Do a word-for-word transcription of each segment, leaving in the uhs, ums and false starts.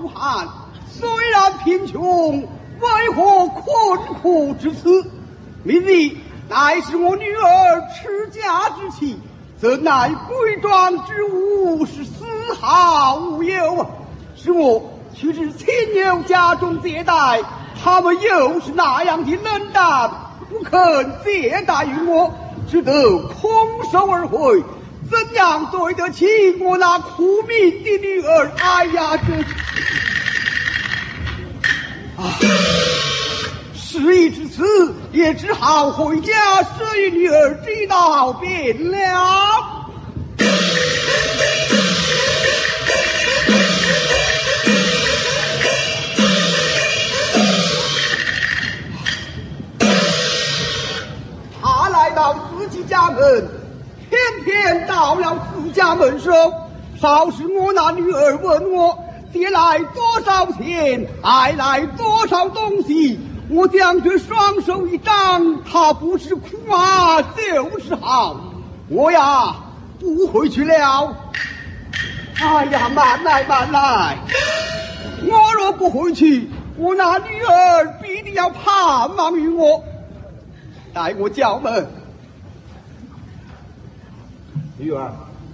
如汉，虽然贫穷，为何困苦至此？明日乃是我女儿持家之期，怎奈贵庄之物是丝毫无有啊！是我去至亲友家中接待，他们又是那样的冷淡，不肯接待于我，只得空手而回。怎样对得起我那苦命的女儿？哎呀，这啊，事已至此，也只好回家设与女儿知道便了。他来到自己家门，偏偏到了自家门首，少时我那女儿问我借来多少钱，带来多少东西，我将这双手一张，他不是哭啊就是好，我呀不回去了。哎呀，慢来慢来，我若不回去，我那女儿必定要盼望于我。待我叫门，女儿，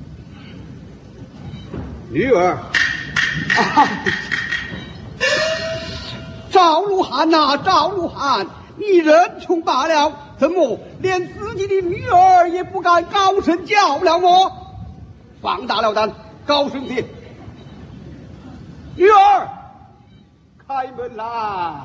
女儿，啊！赵鲁汉呐、啊，赵鲁汉，你人穷罢了，怎么连自己的女儿也不敢高声叫了我？放大了胆，高声些！女儿，开门来！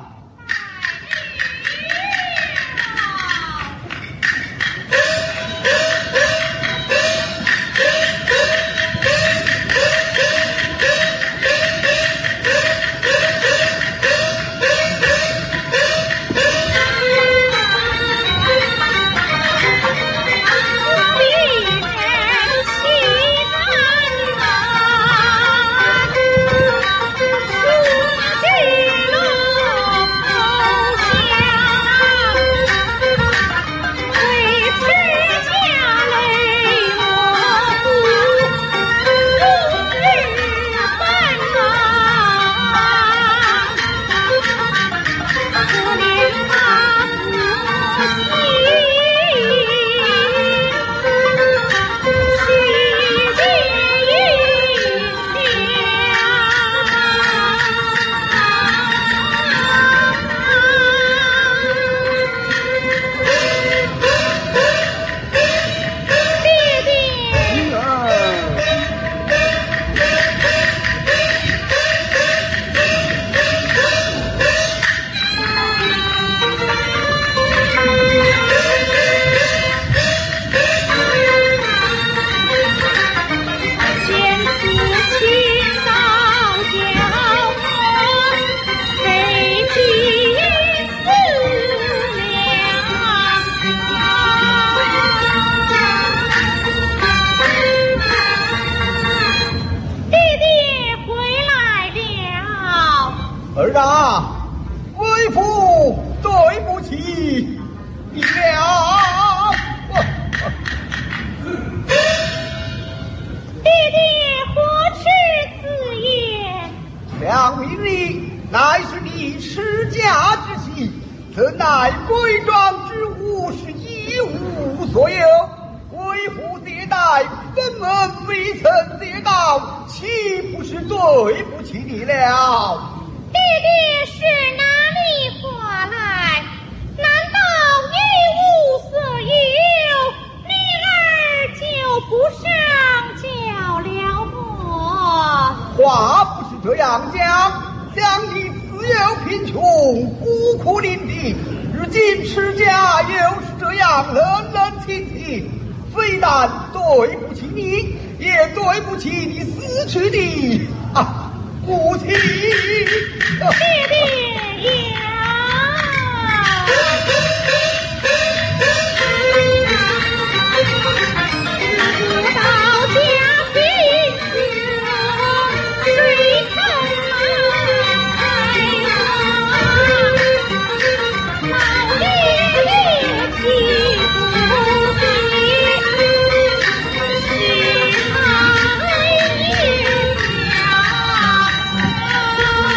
儿啊，为父对不起你了。 爹爹何耻此言？ 想明日乃是你持家之期，怎奈贵庄之物是一无所有，为父接待分文未曾接到，岂不是对不起你了？ 爹爹是哪里话来？难道一无所有，女儿就不上交了么？ 话不是这样讲，想你自幼贫穷，孤苦伶仃，如今持家又是这样冷冷清清，非但对不起你，也对不起你死去的啊母亲。 爹爹呀！不到家贫穷，水头来，老爹爹气不尽，是爱也了。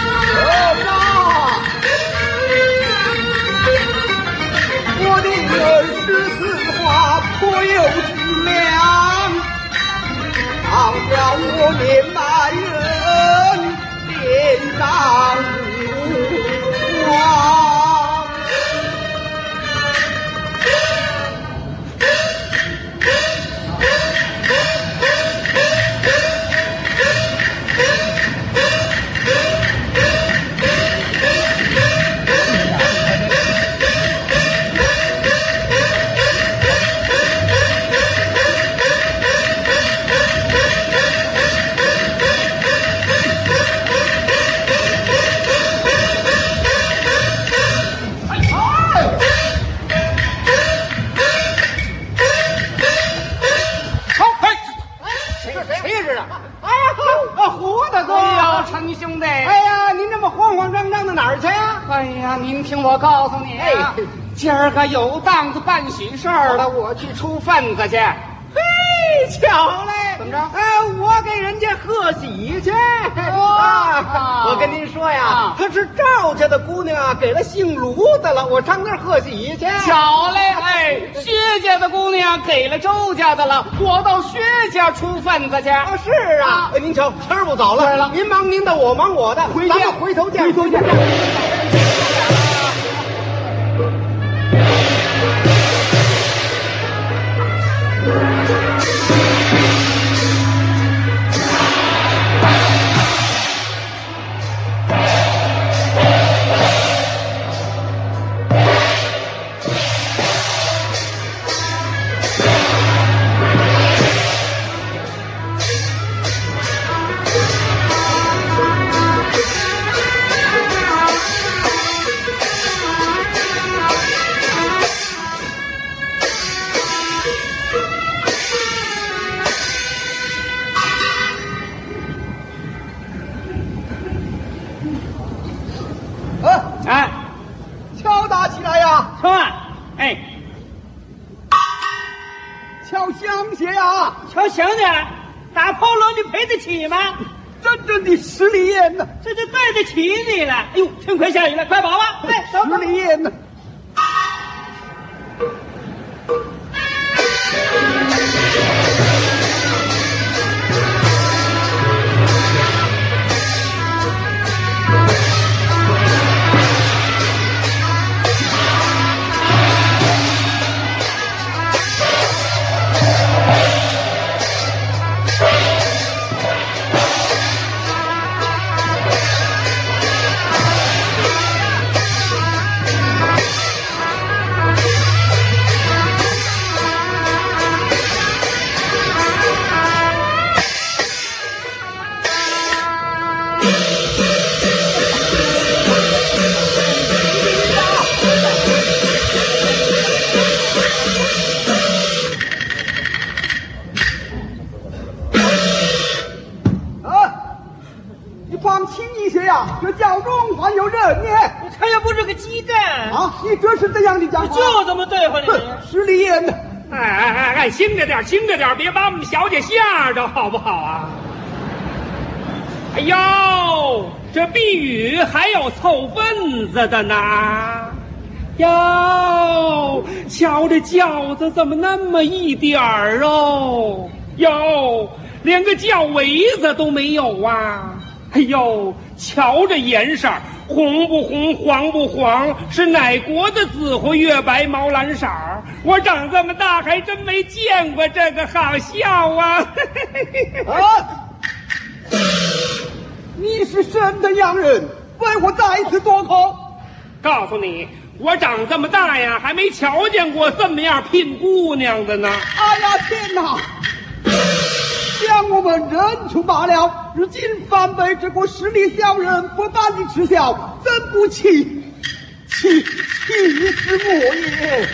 啊，活的多。 哎呦，陈兄弟， 哎呀，您这么慌慌张张的哪儿去呀？ 哎呀，您听我告诉你啊， 哎今儿个有档子办喜事儿了，我去出份子去。 嘿，巧嘞！ 怎么着哎，我给人家贺喜去。 哦啊，我跟您说呀， 啊她是赵家的姑娘啊，给了姓卢的了，我上那儿贺喜去。 巧嘞，哎，薛家的姑娘给了周家的了，我到薛家出份子去。 啊，是啊啊， 哎您瞧，天儿不早了， 对了您忙您的，我忙我的， 回见咱们回头见， 回头见。啊， 哎， 敲打起来呀， 春啊，哎， 敲响些呀， 瞧响点，打炮锣你赔得起吗？ 真正的十里烟呐， 这就对得起你了。哎呦，天快下雨了，快跑吧！哎，走十里烟呐。放轻一些呀，这教中还有人呢。 他又不是个鸡蛋啊，你这是怎样的讲话？ 就这么对付你。 哼，十里烟呢？ 哎哎哎哎，轻着点，轻着点，别把我们小姐吓着，好不好啊？哎呦，这避雨还有凑份子的呢。哟，瞧这轿子怎么那么一点儿哦？哟，连个轿围子都没有啊！哎呦，瞧这颜色，红不红，黄不黄，是哪国的紫红月白毛蓝色儿？我长这么大还真没见过这个好笑啊！ 啊！你是什么样人？为我再次夺口。 告诉你，我长这么大呀，还没瞧见过这么样聘姑娘的呢。 哎呀天哪！将我们认出罢了，如今反被这个势利小人不般的耻笑，怎不气气气死我也！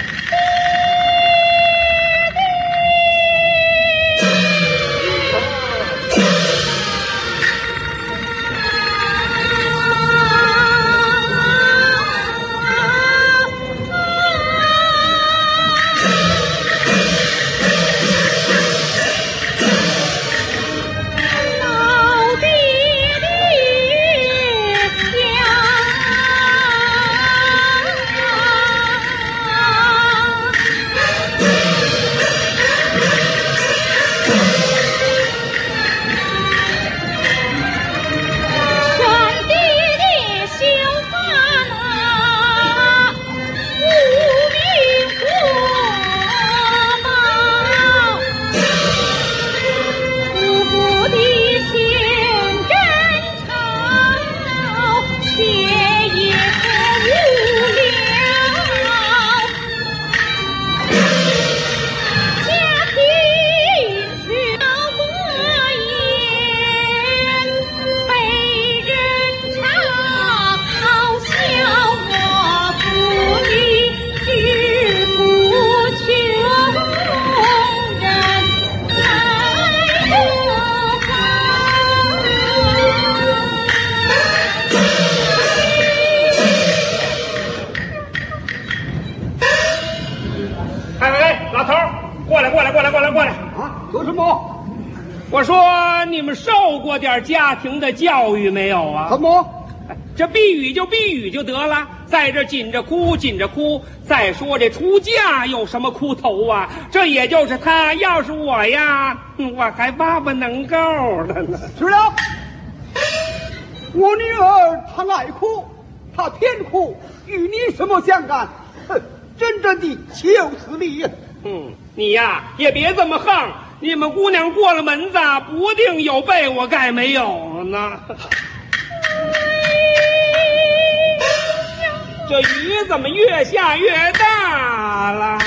受过点家庭的教育没有啊？ 怎么？ 这避雨就避雨就得了，在这紧着哭紧着哭。再说这出嫁有什么哭头啊？这也就是他，要是我呀，我还巴不能够的呢。 是了，我女儿她爱哭，她偏哭，与你什么相干？哼，真正的就是你。 嗯，你呀也别这么横，你们姑娘过了门子，不定有被窝盖没有呢。这雨怎么越下越大了？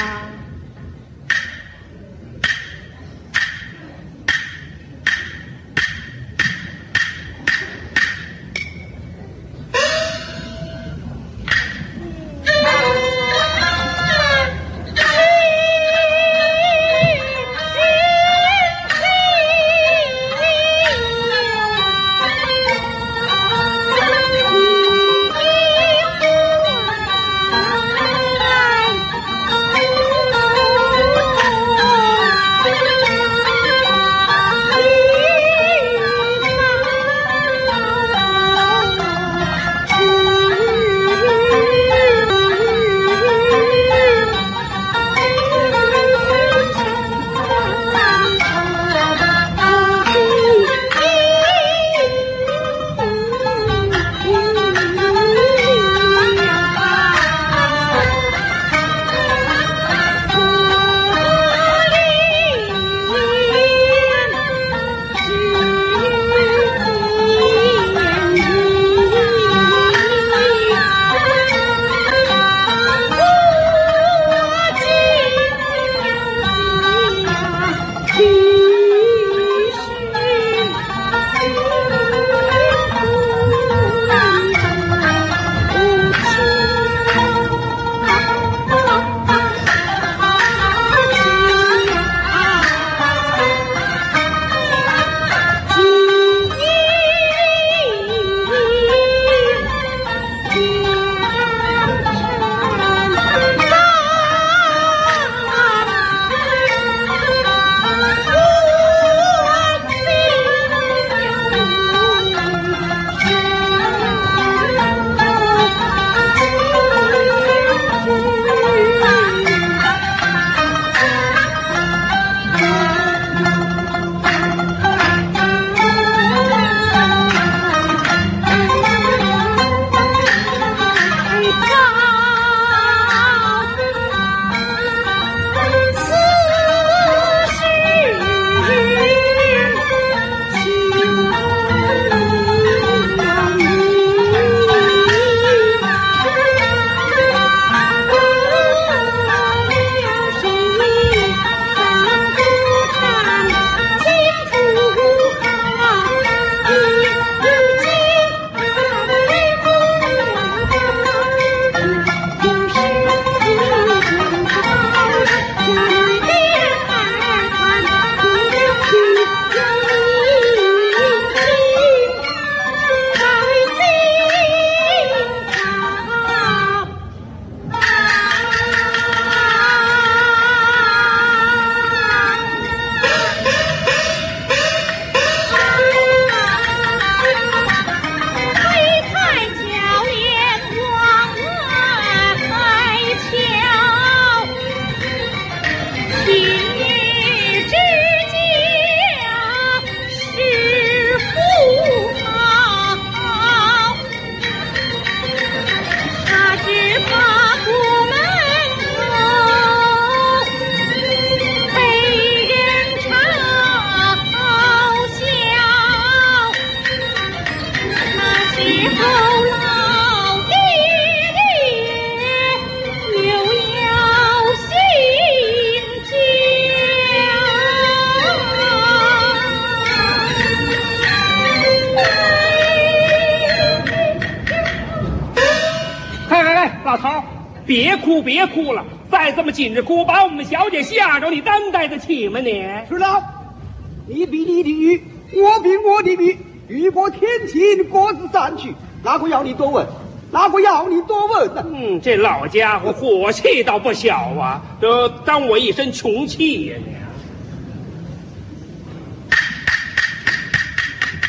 老头儿，别哭别哭了，再这么紧着哭，把我们小姐吓着，你担待得起吗你？ 是的，你比你的玉，我比我的玉，玉过天晴，各自散去，哪个要你多问？哪个要你多问呢？ 嗯，这老家伙火气倒不小啊，这当我一身穷气呀、你。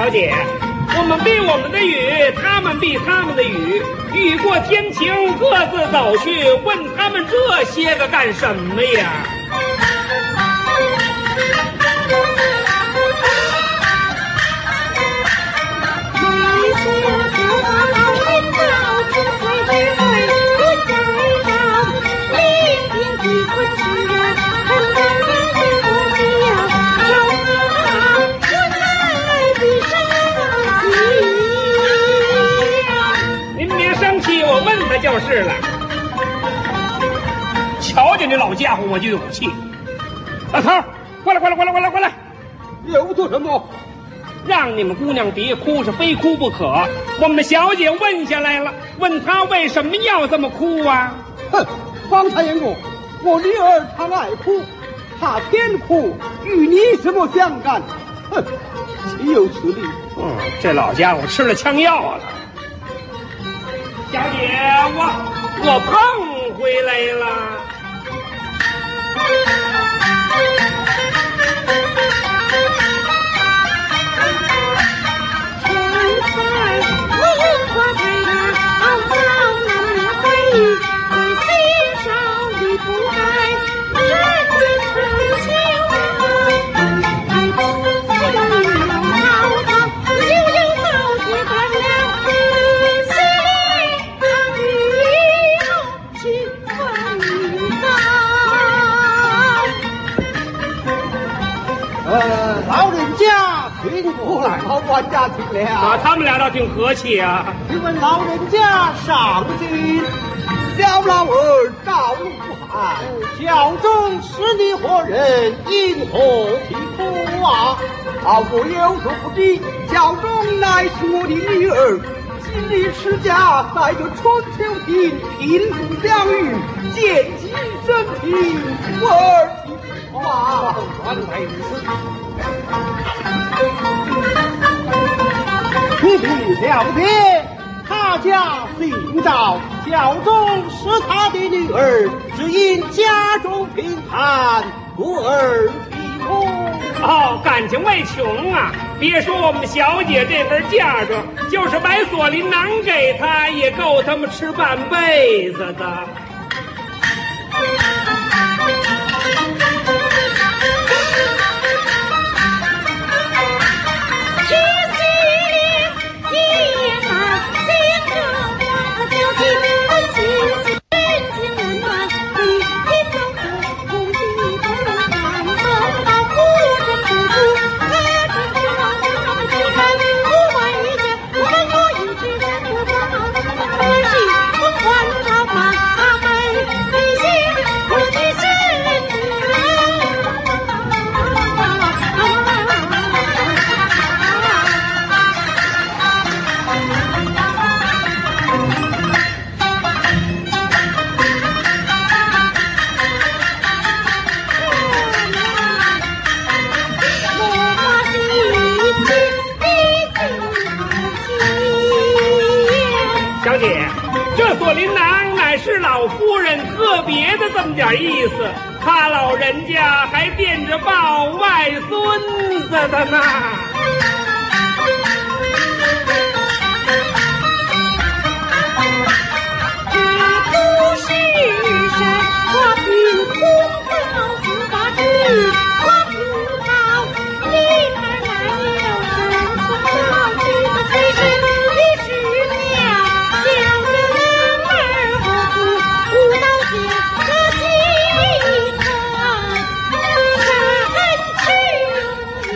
小姐，我们避我们的雨，他们避他们的雨，雨过天晴，各自走去，问他们这些个干什么呀？就是了，瞧见这老家伙我就有气。老头，过来，过来，过来，过来，过来！ 又做什么？ 让你们姑娘别哭，是非哭不可。我们的小姐问下来了，问她为什么要这么哭啊？ 哼，方才言过，我女儿她爱哭，她偏哭，与你什么相干？哼，岂有此理！ 嗯，这老家伙吃了枪药了。小姐，我我碰回来了。 呃，老人家请过来，好，管家请了。 啊，他们俩倒挺和气啊。 请问老人家上京，小老儿赵路汉，教中是你何人？因何啼哭啊？啊，我有所不知，教中乃是我的女儿。今日持家在这春秋亭，贫富相遇，见机生情，我儿啼哭啊！原来如此。徒弟了解，他家姓赵，教中是他的女儿，只因家中贫寒，故而啼哭。 哦，感情为穷啊！别说我们小姐这份嫁妆，就是买锁麟囊给她，也够他们吃半辈子的。老夫人特别的这么点意思，他老人家还惦着抱外孙子的呢。 这不是神，我凭空造四八字，我不好，你儿哪有生存到这个岁数？你是了，小子人儿何苦无道家这几团三去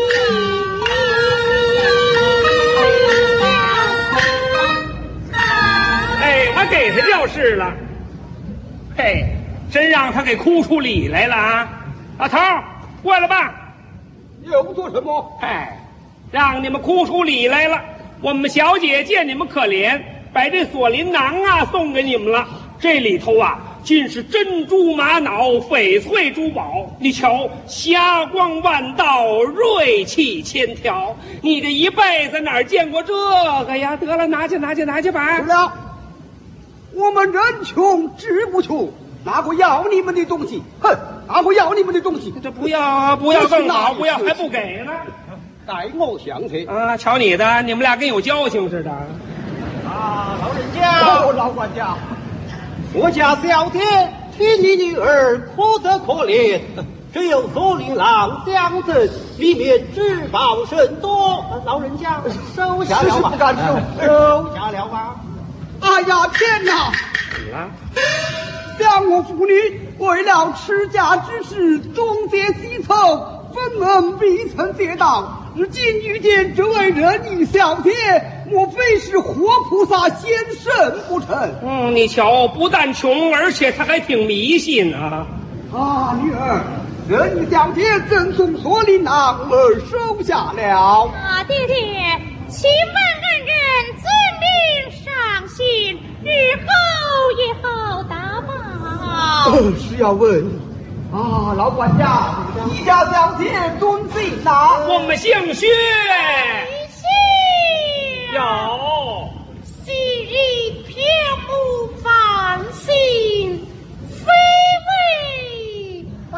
哎，我给他就是了。嘿，真让他给哭出理来了啊！老头儿，过来吧。 又做什么？ 哎，让你们哭出理来了。我们小姐见你们可怜，把这锁麟囊啊送给你们了。这里头啊，尽是珍珠玛瑙、翡翠珠宝。你瞧，霞光万道，锐气千条。你这一辈子哪儿见过这个呀？得了，拿去，拿去，拿去吧。 是了，我们人穷志不穷，哪个要你们的东西？哼，哪个要你们的东西？ 这不要啊，不要更好，不要还不给呢。 待我相去。 啊，瞧你的，你们俩跟有交情似的。 啊，老人家， 哦，老管家， 我家小姐听你女儿可得可怜，只有锁麟郎相赠，里面至宝甚多。老人家收下了吧， 不敢收， 收下了吧。 哎呀，天哪！ 怎么了？ 两我父女为了持家之事，东结西凑，分恩未曾结到。如今遇见这位仁义小姐，莫非是活菩萨仙圣不成？ 嗯，你瞧，不但穷，而且他还挺迷信啊。 啊，女儿，仁义小姐赠送锁麟郎，儿收下了。 啊，爹爹，请问恩人遵命上信，日后也好打报。 呃，是要问啊，老管家，你家小姐尊姓哪？ 我们姓薛。 姓有。 昔日偏不放心，非为报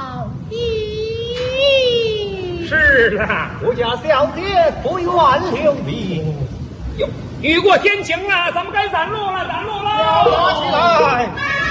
应。 是啦。 我家小姐不愿留笔， 哟，雨过天晴了，咱们该散路了，散路了。 拿起来。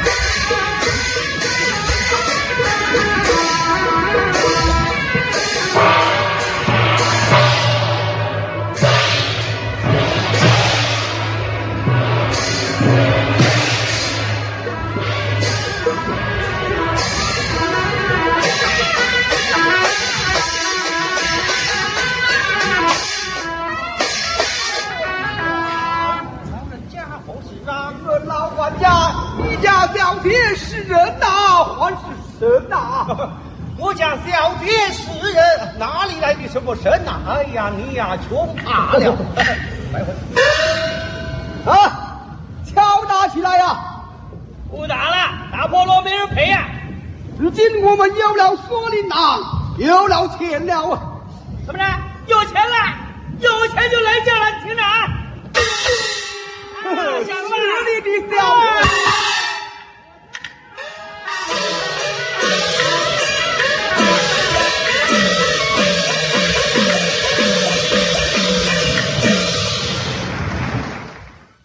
老管家，你家小姐是人呐、啊，还是神呐、啊？ 我家小姐是人，哪里来的什么神呐、啊？哎呀，你呀，穷怕了。来回啊，敲打起来呀！ 不打了，打破锣没人赔呀、啊。 如今我们有了锁麟郎，有了钱了啊！ 怎么着？有钱了？有钱就来劲了，听着啊！ 是